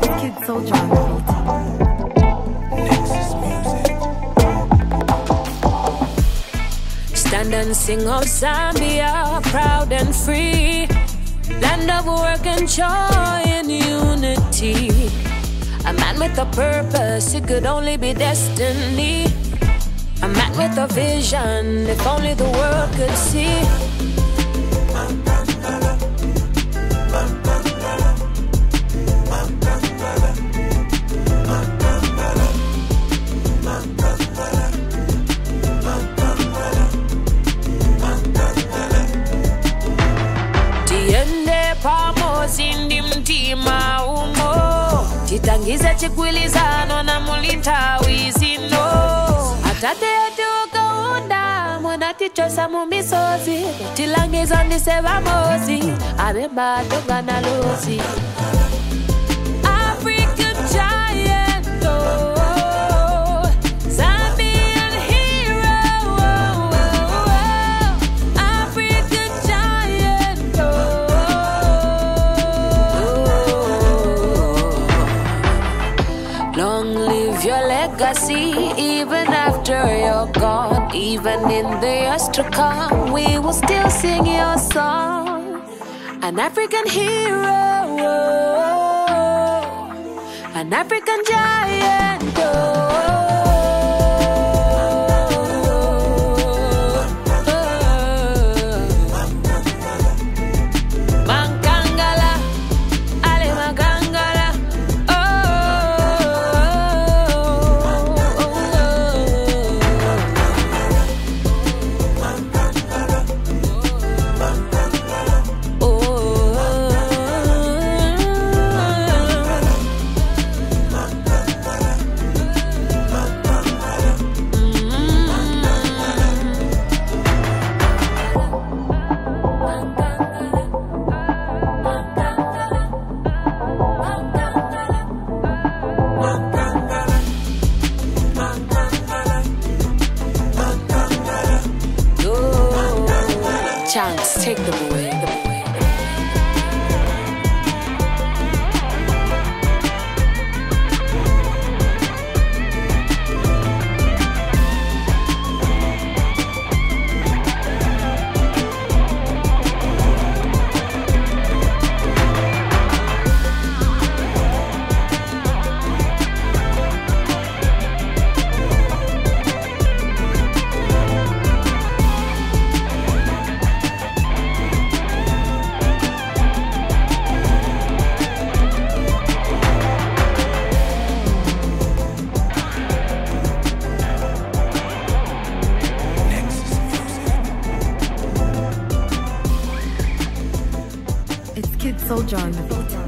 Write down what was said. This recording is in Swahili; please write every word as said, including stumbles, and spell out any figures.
Kid Soldier on the beat. Nexus Music. Stand and sing of Zambia, proud and free, land of work and joy and unity. A man with a purpose, it could only be destiny. A man with a vision, if only the world could see. Tiende pamoja ndi mtima umo, titangize chikwilizano na mulintawi zino. Atate yetu kaunda, mwana tichosa mumisozi, tilangiza ndiseva mozi, abemba tonga na lozi. African giant, oh, Zambian hero, oh, oh, African giant, oh. Long live your legacy, even after you're gone. Even in the years to come, we will still sing your song. An African hero, an African giant, oh. Mankangala, Ale Mankangala, oh. Chance, take them away. It's Kid Soldier on the beat.